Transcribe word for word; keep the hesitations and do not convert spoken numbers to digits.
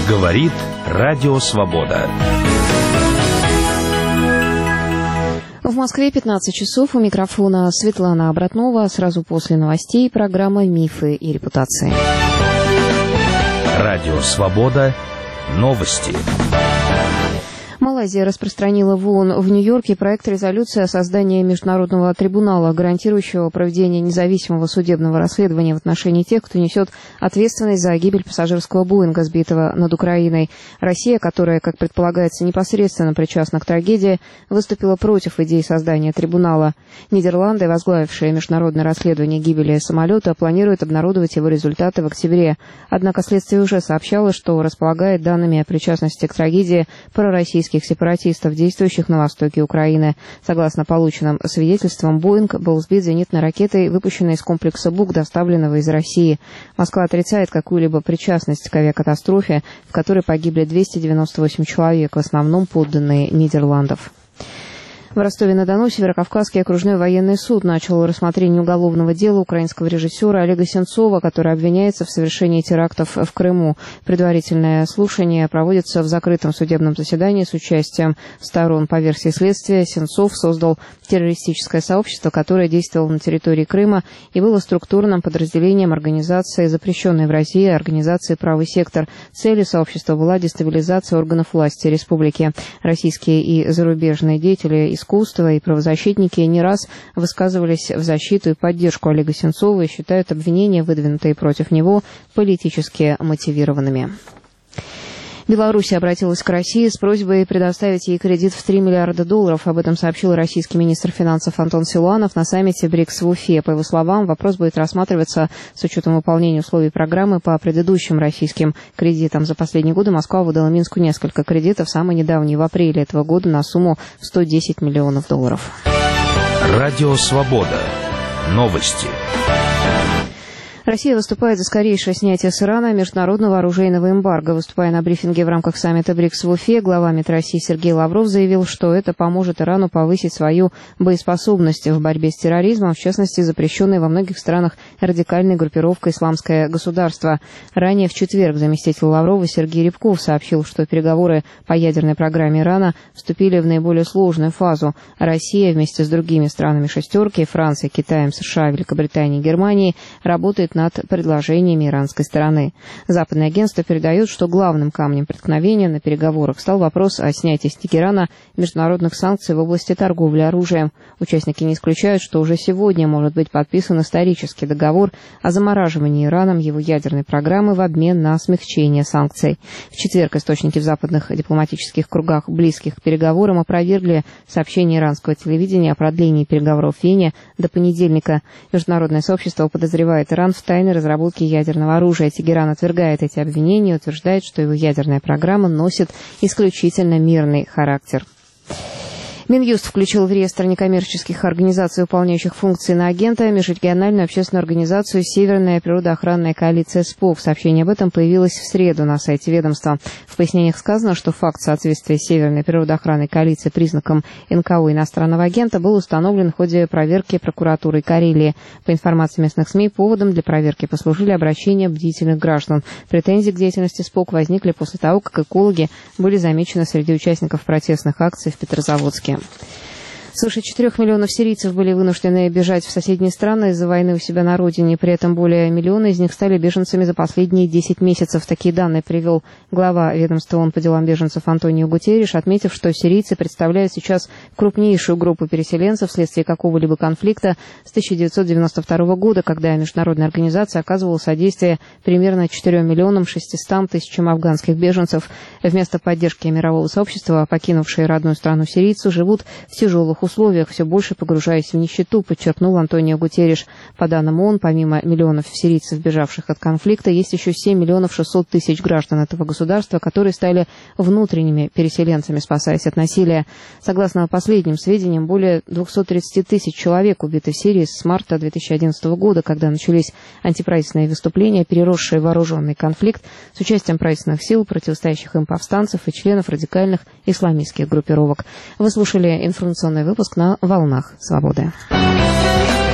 Говорит Радио Свобода. В Москве пятнадцать часов. У микрофона Светлана Обратнова. Сразу после новостей программа «Мифы и репутации». Радио Свобода. Новости. Малайзия распространила в ООН в Нью-Йорке проект резолюции о создании международного трибунала, гарантирующего проведение независимого судебного расследования в отношении тех, кто несет ответственность за гибель пассажирского Боинга, сбитого над Украиной. Россия, которая, как предполагается, непосредственно причастна к трагедии, выступила против идеи создания трибунала. Нидерланды, возглавившие международное расследование гибели самолета, планируют обнародовать его результаты в октябре. Однако следствие уже сообщало, что располагает данными о причастности к трагедии пророссийских сепаратистов, действующих на востоке Украины. Согласно полученным свидетельствам, Боинг был сбит зенитной ракетой, выпущенной из комплекса Бук, доставленного из России. Москва отрицает какую-либо причастность к авиакатастрофе, в которой погибли двести девяносто восемь человек, в основном подданные Нидерландов. В Ростове-на-Дону Северокавказский окружной военный суд начал рассмотрение уголовного дела украинского режиссера Олега Сенцова, который обвиняется в совершении терактов в Крыму. Предварительное слушание проводится в закрытом судебном заседании с участием сторон. По версии следствия, Сенцов создал террористическое сообщество, которое действовало на территории Крыма и было структурным подразделением организации, запрещенной в России, организации «Правый сектор». Целью сообщества была дестабилизация органов власти республики. Российские и зарубежные деятели из искусства и правозащитники не раз высказывались в защиту и поддержку Олега Сенцова и считают обвинения, выдвинутые против него, политически мотивированными. Беларусь обратилась к России с просьбой предоставить ей кредит в три миллиарда долларов. Об этом сообщил российский министр финансов Антон Силуанов на саммите БРИКС в Уфе. По его словам, вопрос будет рассматриваться с учетом выполнения условий программы по предыдущим российским кредитам. За последние годы Москва выдала Минску несколько кредитов, самый недавний в апреле этого года на сумму в сто десять миллионов долларов. Радио Свобода. Новости. Россия выступает за скорейшее снятие с Ирана международного оружейного эмбарго. Выступая на брифинге в рамках саммита БРИКС в Уфе, глава МИД России Сергей Лавров заявил, что это поможет Ирану повысить свою боеспособность в борьбе с терроризмом, в частности, запрещенной во многих странах радикальной группировкой «Исламское государство». Ранее в четверг заместитель Лаврова Сергей Рябков сообщил, что переговоры по ядерной программе Ирана вступили в наиболее сложную фазу. Россия вместе с другими странами «шестерки» – Францией, Китаем, США, Великобританией и Германией – работает над предложениями иранской стороны. Западное агентство передает, что главным камнем преткновения на переговорах стал вопрос о снятии с Тегерана международных санкций в области торговли оружием. Участники не исключают, что уже сегодня может быть подписан исторический договор о замораживании Ираном его ядерной программы в обмен на смягчение санкций. В четверг источники в западных дипломатических кругах, близких к переговорам, опровергли сообщение иранского телевидения о продлении переговоров в Вене до понедельника. Международное сообщество подозревает Иран в тайной разработки ядерного оружия. Тегеран отвергает эти обвинения и утверждает, что его ядерная программа носит исключительно мирный характер. Минюст включил в реестр некоммерческих организаций, выполняющих функции на агента, межрегиональную общественную организацию «Северная природоохранная коалиция СПОК». Сообщение об этом появилось в среду на сайте ведомства. В пояснениях сказано, что факт соответствия Северной природоохранной коалиции признакам эн ка о иностранного агента был установлен в ходе проверки прокуратуры Карелии. По информации местных СМИ, поводом для проверки послужили обращения бдительных граждан. Претензии к деятельности СПОК возникли после того, как экологи были замечены среди участников протестных акций в Петрозаводске. Свыше четырех миллионов сирийцев были вынуждены бежать в соседние страны из-за войны у себя на родине. При этом более миллиона из них стали беженцами за последние десять месяцев. Такие данные привел глава ведомства ООН по делам беженцев Антонио Гутерриш, отметив, что сирийцы представляют сейчас крупнейшую группу переселенцев вследствие какого-либо конфликта с тысяча девятьсот девяносто второго года, когда международная организация оказывала содействие примерно четырем миллионам шестистам тысячам афганских беженцев. Вместо поддержки мирового сообщества, покинувшие родную страну сирийцы, живут в тяжелых условиях, все больше погружаясь в нищету, подчеркнул Антонио Гутерриш. По данным ООН, помимо миллионов сирийцев, бежавших от конфликта, есть еще семь миллионов шестьсот тысяч граждан этого государства, которые стали внутренними переселенцами, спасаясь от насилия. Согласно последним сведениям, более двухсот тридцати тысяч человек убиты в Сирии с марта две тысячи одиннадцатого года, когда начались антиправительственные выступления, переросшие в вооруженный конфликт с участием правительственных сил, противостоящих им повстанцев и членов радикальных исламистских группировок. Вы слушали информационный выпуск на «Волнах Свободы».